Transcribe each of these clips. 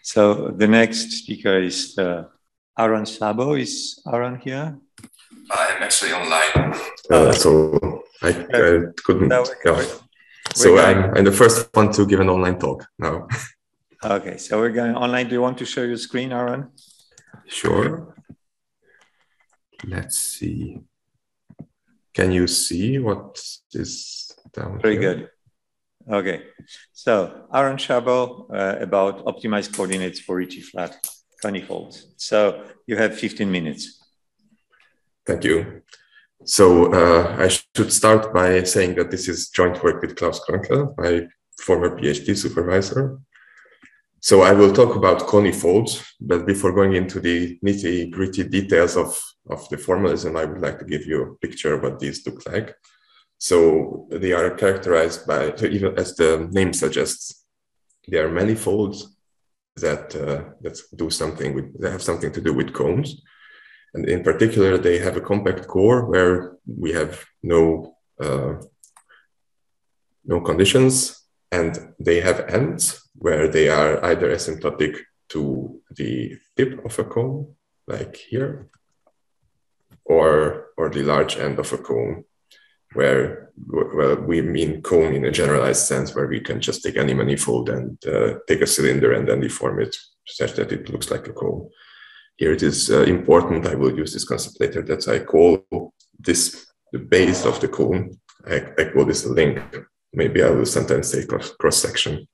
So the next speaker is Aaron Szabo. Is Aaron here? I'm actually online. So I couldn't. So I'm the first one to give an online talk now. Okay, so we're going online. Do you want to show your screen, Aaron? Sure. Let's see. Can you see what is down Very here? good. Okay, so Aaron Szabo about optimized coordinates for Ricci flat conifolds. So you have 15 minutes. Thank you. So I should start by saying that this is joint work with Klaus Krönkel, my former PhD supervisor. So I will talk about conifolds, but before going into the nitty-gritty details of the formalism, I would like to give you a picture of what these look like. So they are characterized by, so even as the name suggests, they are manifolds that do something with, they have something to do with cones. And in particular, they have a compact core where we have no conditions, and they have ends where they are either asymptotic to the tip of a cone, like here, or the large end of a cone, where we mean cone in a generalized sense, where we can just take any manifold and take a cylinder and then deform it such that it looks like a cone. Here it is important, I will use this concept later, that I call this the base of the cone. I call this a link. Maybe I will sometimes say cross-section.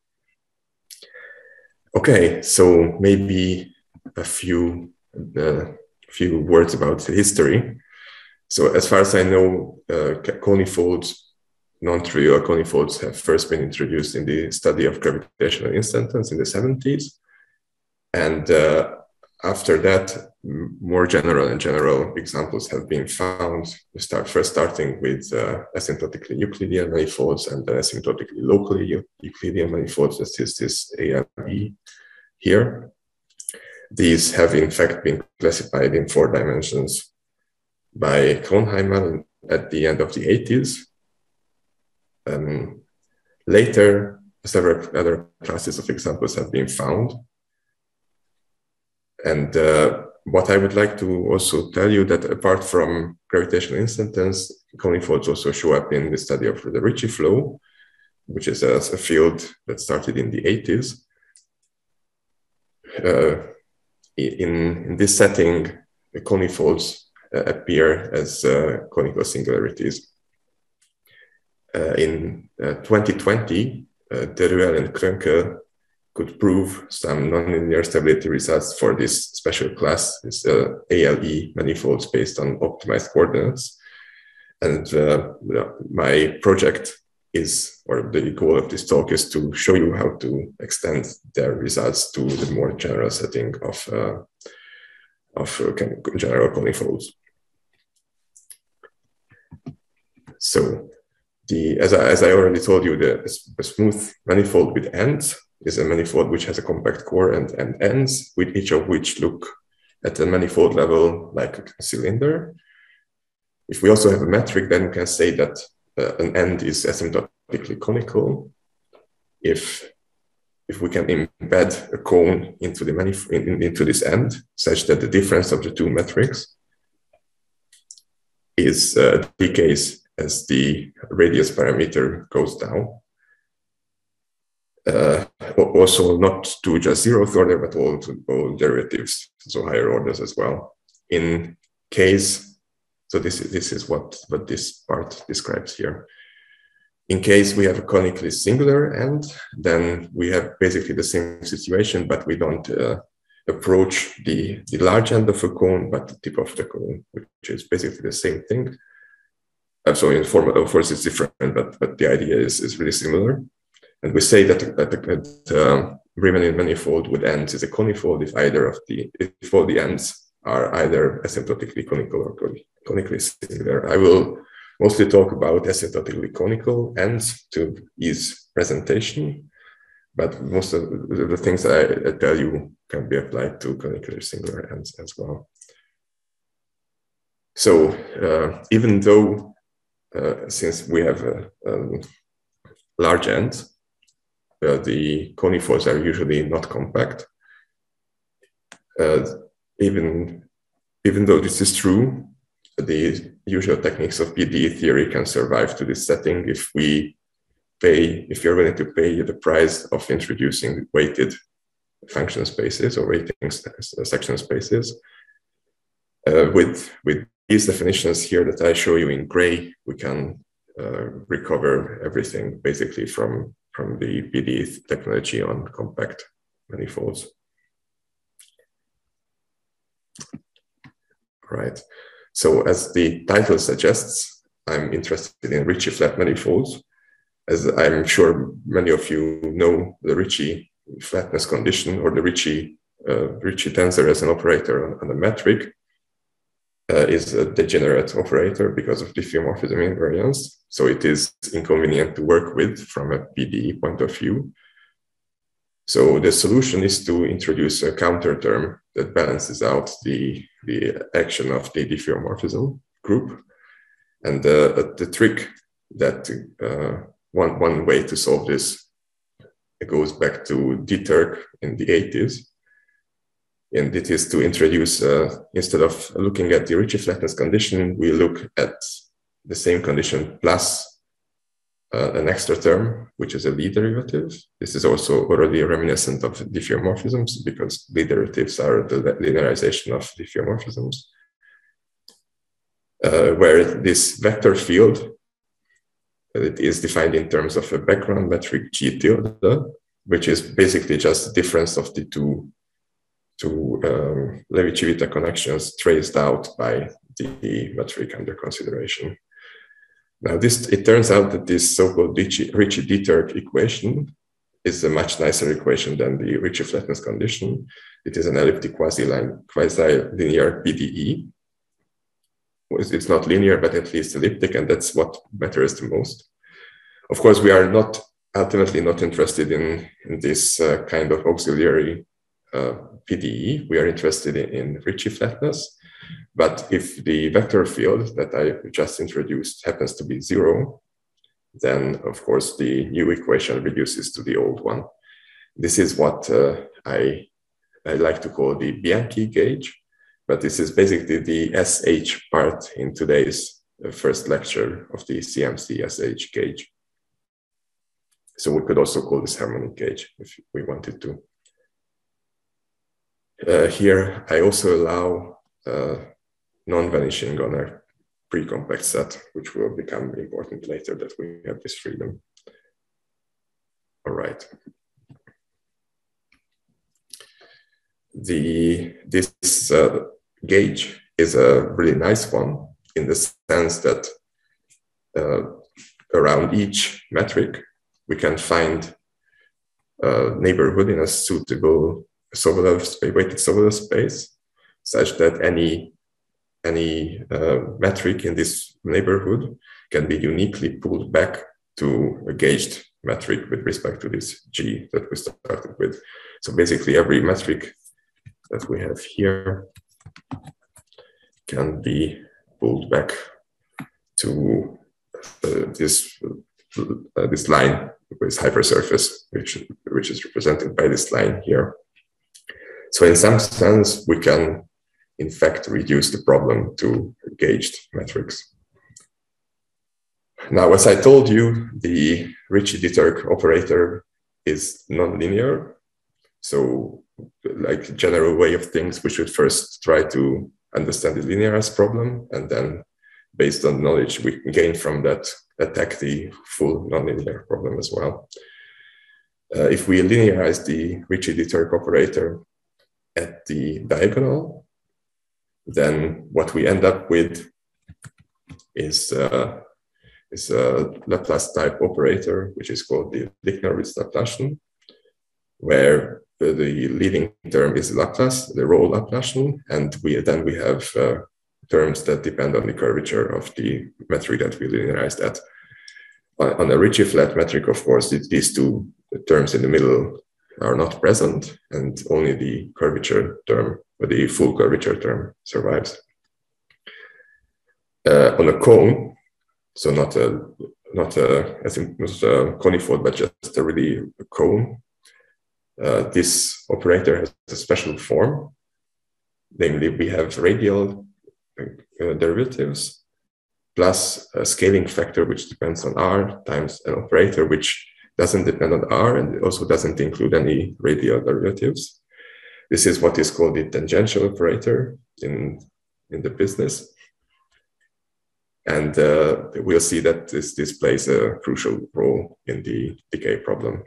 Okay, so maybe a few words about the history. So as far as I know, conifolds, non-trivial conifolds have first been introduced in the study of gravitational instantons in the 70s. And after that, more general examples have been found, first starting with asymptotically Euclidean manifolds and then asymptotically locally Euclidean manifolds, that is this ALE here. These have in fact been classified in 4 dimensions by Kronheimer at the end of the 80s. Later, several other classes of examples have been found. And what I would like to also tell you that apart from gravitational instantons, conifolds also show up in the study of the Ricci flow, which is a field that started in the 80s. In this setting, the conifolds appear as conical singularities. In 2020, Deruel and Krönkel could prove some nonlinear stability results for this special class, this ALE manifolds based on optimized coordinates. And my project is, or the goal of this talk is to show you how to extend their results to the more general setting of general conifolds. So as I already told you, the smooth manifold with ends is a manifold which has a compact core and ends, with each of which look at the manifold level like a cylinder. If we also have a metric, then we can say that an end is asymptotically conical. If we can embed a cone into the into this end, such that the difference of the two metrics is decays as the radius parameter goes down. Also not to just 0th order, but all derivatives, so higher orders as well. In case, so this is what this part describes here. In case we have a conically singular end, then we have basically the same situation, but we don't approach the large end of a cone, but the tip of the cone, which is basically the same thing. So in form, of course, it's different, but the idea is really similar. And we say that Riemannian manifold with ends is a conifold if all the ends are either asymptotically conical or conically singular. I will mostly talk about asymptotically conical ends to ease presentation, but most of the things I tell you can be applied to conically singular ends as well. So even though since we have large ends, the conifolds are usually not compact. Even though this is true, the usual techniques of PDE theory can survive to this setting if you're willing to pay the price of introducing weighted function spaces or weighting section spaces. With these definitions here that I show you in gray, we can recover everything basically from the PDE technology on compact manifolds. Right. So as the title suggests, I'm interested in Ricci flat manifolds. As I'm sure many of you know, the Ricci flatness condition, or the Ricci tensor as an operator on a metric, is a degenerate operator because of diffeomorphism invariance. So it is inconvenient to work with from a PDE point of view. So the solution is to introduce a counter term that balances out the action of the diffeomorphism group. And the trick that one way to solve this, it goes back to Dieterk in the 80s. And it is to introduce, instead of looking at the Ricci flatness condition, we look at the same condition plus an extra term, which is a Lie derivative. This is also already reminiscent of diffeomorphisms because Lie derivatives are the linearization of diffeomorphisms, where this vector field, it is defined in terms of a background metric G tilde, which is basically just the difference of the two Levi-Civita connections traced out by the metric under consideration. Now, it turns out that this so-called Ricci-Dieterk equation is a much nicer equation than the Ricci flatness condition. It is an elliptic quasi-linear PDE. It's not linear, but at least elliptic, and that's what matters the most. Of course, we are ultimately not interested in this kind of auxiliary PDE. We are interested in Ricci flatness. But if the vector field that I just introduced happens to be 0, then of course the new equation reduces to the old one. This is what I like to call the Bianchi gauge, but this is basically the SH part in today's first lecture of the CMC SH gauge. So we could also call this harmonic gauge if we wanted to. Here I also allow non-vanishing on a pre-compact set, which will become important later that we have this freedom. All right. This gauge is a really nice one in the sense that around each metric, we can find a neighborhood in a suitable weighted Sobolev space, such that any metric in this neighborhood can be uniquely pulled back to a gauged metric with respect to this G that we started with. So basically every metric that we have here can be pulled back to this line with hypersurface, which is represented by this line here. So in some sense, we can in fact reduce the problem to gauged metrics. Now, as I told you, the Ricci-Dieterk operator is nonlinear. So like a general way of things, we should first try to understand the linearized problem, and then based on knowledge we gain from that, attack the full nonlinear problem as well. If we linearize the Ricci-Dieterk operator at the diagonal, then what we end up with is a Laplace type operator, which is called the Lickner-Ritz Laplacian, where the leading term is Laplace, the row Laplacian, and then we have terms that depend on the curvature of the metric that we linearized at. On a Ricci flat metric, of course, these two terms in the middle are not present, and only the curvature term, or the full curvature term, survives. On a cone, so not a conifold, but just a really cone, this operator has a special form, Namely, we have radial derivatives plus a scaling factor which depends on R times an operator which doesn't depend on R and it also doesn't include any radial derivatives. This is what is called the tangential operator in the business. And we'll see that this plays a crucial role in the decay problem.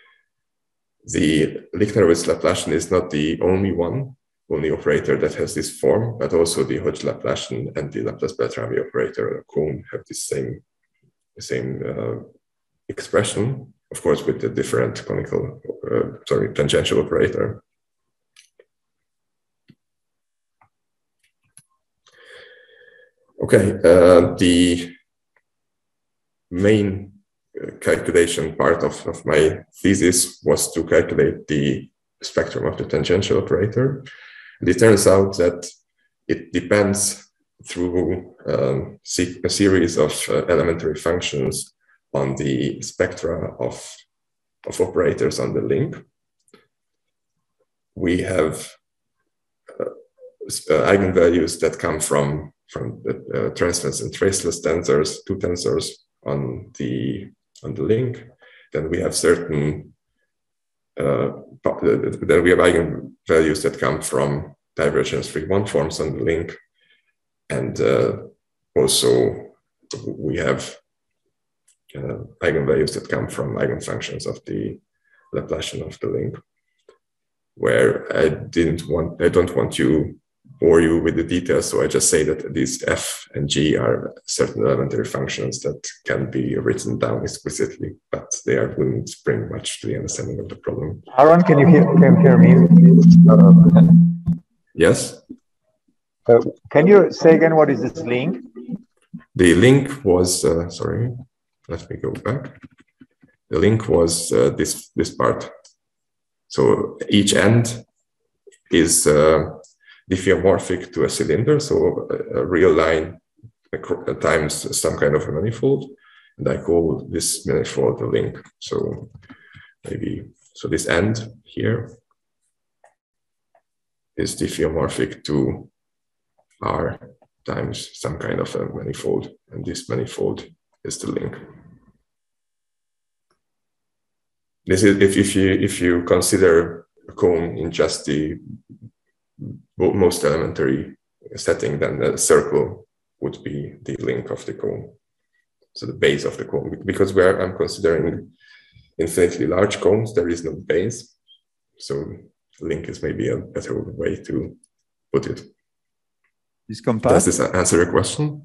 The Lichtenowitz Laplacian is not the only operator that has this form, but also the Hodge Laplacian and the Laplace-Beltrami operator on a cone have the same expression, of course, with the different tangential operator. Okay, the main calculation part of my thesis was to calculate the spectrum of the tangential operator. And it turns out that it depends through a series of elementary functions on the spectra of operators on the link. We have eigenvalues that come from the transless and traceless tensors, two tensors on the link. Then we have certain then we have eigenvalues that come from divergence-free one-forms on the link, and also we have eigenvalues that come from eigenfunctions of the Laplacian of the link. Where I don't want to bore you with the details, so I just say that these f and g are certain elementary functions that can be written down explicitly, but they wouldn't bring much to the understanding of the problem. Aaron, can you hear me? Yes. Can you say again what is this link? The link was sorry. Let me go back. The link was this part. So each end is diffeomorphic to a cylinder, so a real line times some kind of a manifold, and I call this manifold the link. So this end here is diffeomorphic to R times some kind of a manifold, and this manifold is the link. This is if you consider a cone in just the most elementary setting, then the circle would be the link of the cone, so the base of the cone. Because where I'm considering infinitely large cones, there is no base, so link is maybe a better way to put it. Is compact? Does this answer your question?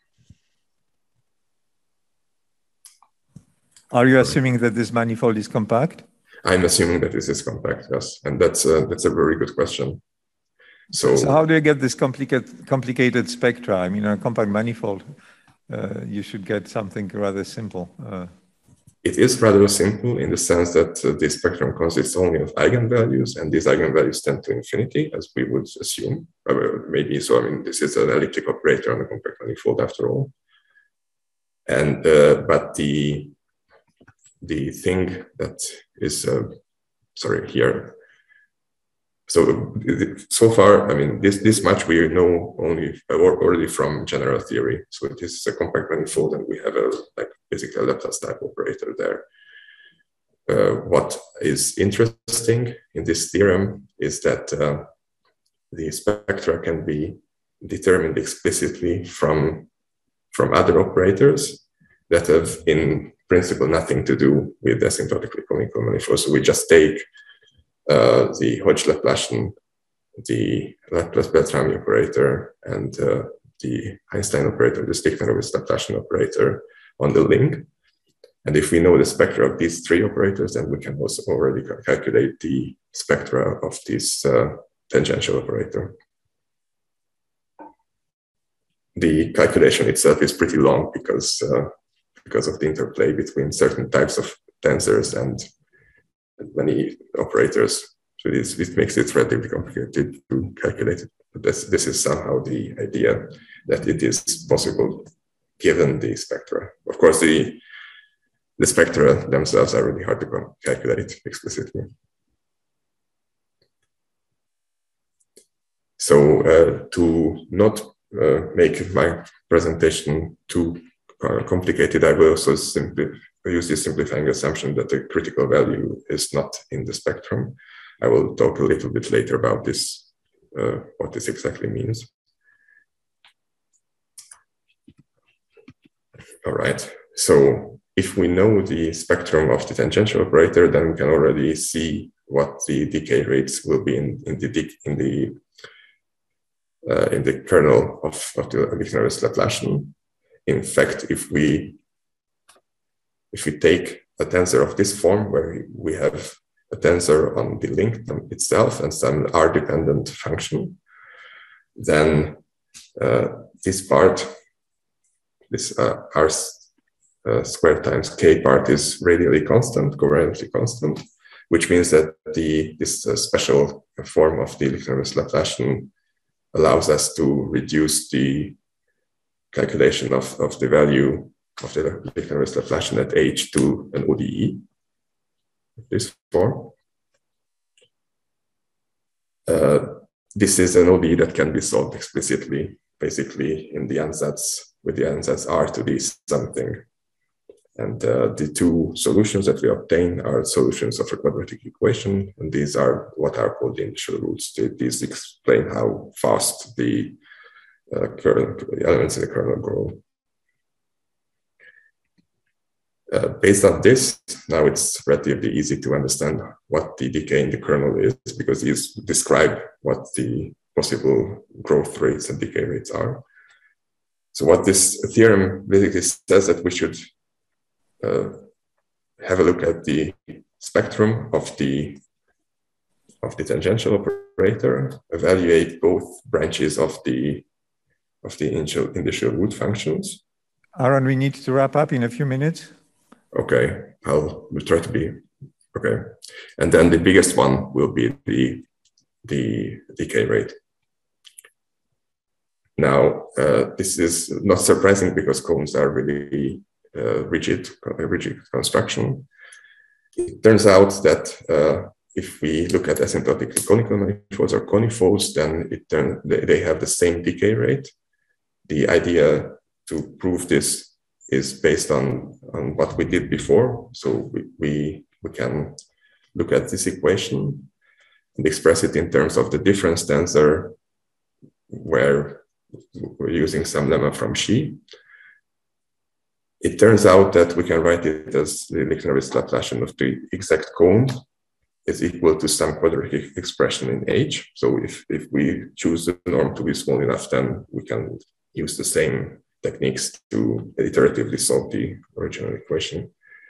Are you assuming that this manifold is compact? I'm assuming that this is compact, yes, and that's a very good question. So how do you get this complicated spectra? I mean, a compact manifold, you should get something rather simple. It is rather simple in the sense that the spectrum consists only of eigenvalues, and these eigenvalues tend to infinity, as we would assume. Maybe so. I mean, this is an elliptic operator on a compact manifold after all. And but the thing that is here. So far, I mean, this much we know already from general theory. So this is a compact manifold, and we have basically a Laplace type operator there. What is interesting in this theorem is that the spectra can be determined explicitly from other operators that have, in principle, nothing to do with asymptotically conical manifolds. So we just take the Hodge Laplacian, the Laplace-Beltrami operator, and the Einstein operator, the Lichtenowitz Laplacian operator on the link. And if we know the spectra of these three operators, then we can also already calculate the spectra of this tangential operator. The calculation itself is pretty long because of the interplay between certain types of tensors and many operators. So this makes it relatively complicated to calculate it. But this is somehow the idea that it is possible given the spectra. Of course, the spectra themselves are really hard to calculate explicitly. So to not make my presentation too complicated, I will also simply use this simplifying assumption that the critical value is not in the spectrum. I will talk a little bit later about this, what this exactly means. All right, so if we know the spectrum of the tangential operator, then we can already see what the decay rates will be in the kernel of the Lichtenberg Laplacian. In fact, if we take a tensor of this form, where we have a tensor on the link itself and some R-dependent function, then this part, this R squared times K part is radially constant, covariantly constant, which means that this special form of the Lichtenberg Laplacian allows us to reduce the calculation of the value of the Lichtenberg Laplacian at H to an ODE, this form. This is an ODE that can be solved explicitly, basically in the ansatz, with the ansatz R to D something. And the two solutions that we obtain are solutions of a quadratic equation, and these are what are called the initial roots. These explain how fast the elements in the kernel grow. Based on this, now it's relatively easy to understand what the decay in the kernel is, because these describe what the possible growth rates and decay rates are. So what this theorem basically says that we should have a look at the spectrum of the tangential operator, evaluate both branches of the initial root functions. Aaron, we need to wrap up in a few minutes. Okay, we'll try to be okay. And then the biggest one will be the decay rate. Now, this is not surprising because cones are really rigid construction. It turns out that if we look at asymptotically conical manifolds or conifolds, then they have the same decay rate. The idea to prove this is based on what we did before. So we can look at this equation and express it in terms of the difference tensor, where we're using some lemma from Xi. It turns out that we can write it as the Lichtenberg Laplacian of the exact cone is equal to some quadratic expression in H. So if we choose the norm to be small enough, then we can use the same techniques to iteratively solve the original equation.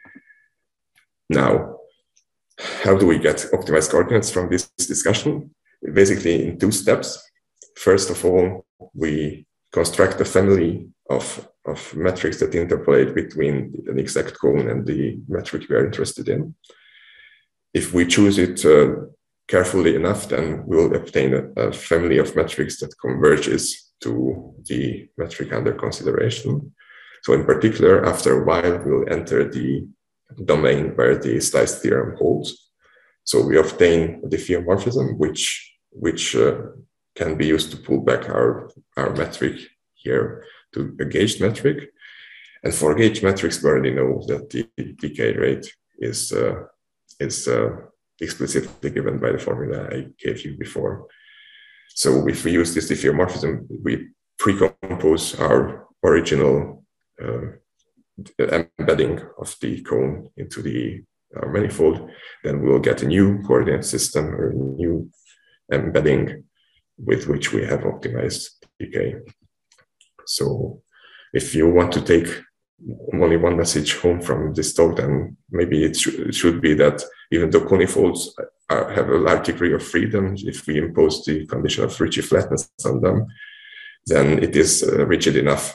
Now, how do we get optimized coordinates from this discussion? Basically in two steps. First of all, we construct a family of metrics that interpolate between an exact cone and the metric we are interested in. If we choose it carefully enough, then we'll obtain a family of metrics that converges to the metric under consideration. So in particular, after a while, we'll enter the domain where the slice theorem holds. So we obtain a diffeomorphism, which can be used to pull back our metric here to a gauged metric. And for gauged metrics, we already know that the decay rate is explicitly given by the formula I gave you before. So if we use this diffeomorphism, we pre-compose our original embedding of the cone into our manifold, then we'll get a new coordinate system or a new embedding with which we have optimized decay. So if you want to take only one message home from this talk, then maybe it should be that even though conifolds have a large degree of freedom, if we impose the condition of Ricci flatness on them, then it is rigid enough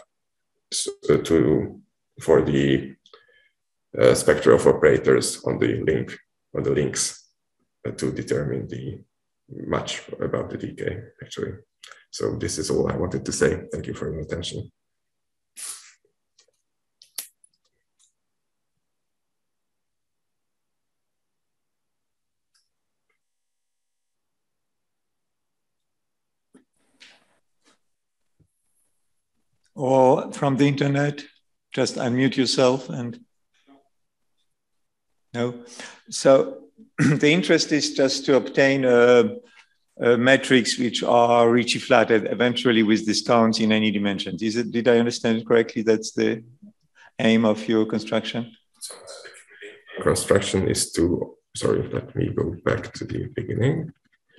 for the spectra of operators on the links to determine much about the decay, actually. So this is all I wanted to say. Thank you for your attention. Or from the internet? Just unmute yourself and... No? So the interest is just to obtain metrics which are Ricci flat eventually with discounts in any dimensions. Did I understand it correctly? That's the aim of your construction? Construction is to, sorry, let me go back to the beginning.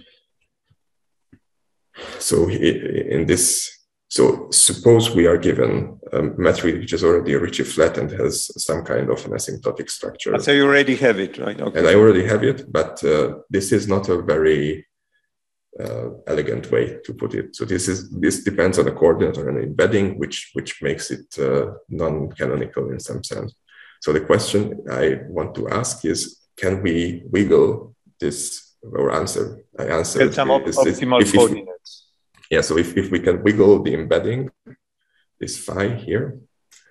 So in this, so suppose we are given a metric which is already Ricci flat and has some kind of an asymptotic structure. So you already have it, right? Okay. And I already have it, but this is not a very elegant way to put it. So this depends on a coordinate or an embedding, which makes it non-canonical in some sense. So the question I want to ask is, can we wiggle this or answer? I answered some optimal coordinates. Yeah, so if we can wiggle the embedding, this phi here,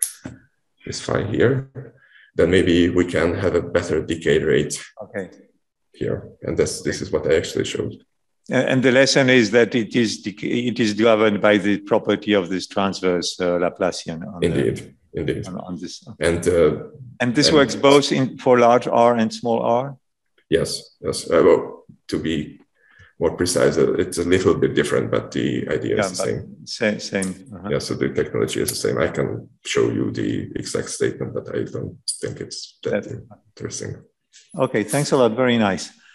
then maybe we can have a better decay rate here. And this is what I actually showed. And the lesson is that it is governed by the property of this transverse Laplacian. Indeed. On this. And this works both for large R and small r? Yes. Well, to be more precise, it's a little bit different, but the idea is the same. Same. Yeah, so the technology is the same. I can show you the exact statement, but I don't think it's that interesting. Okay, thanks a lot. Very nice.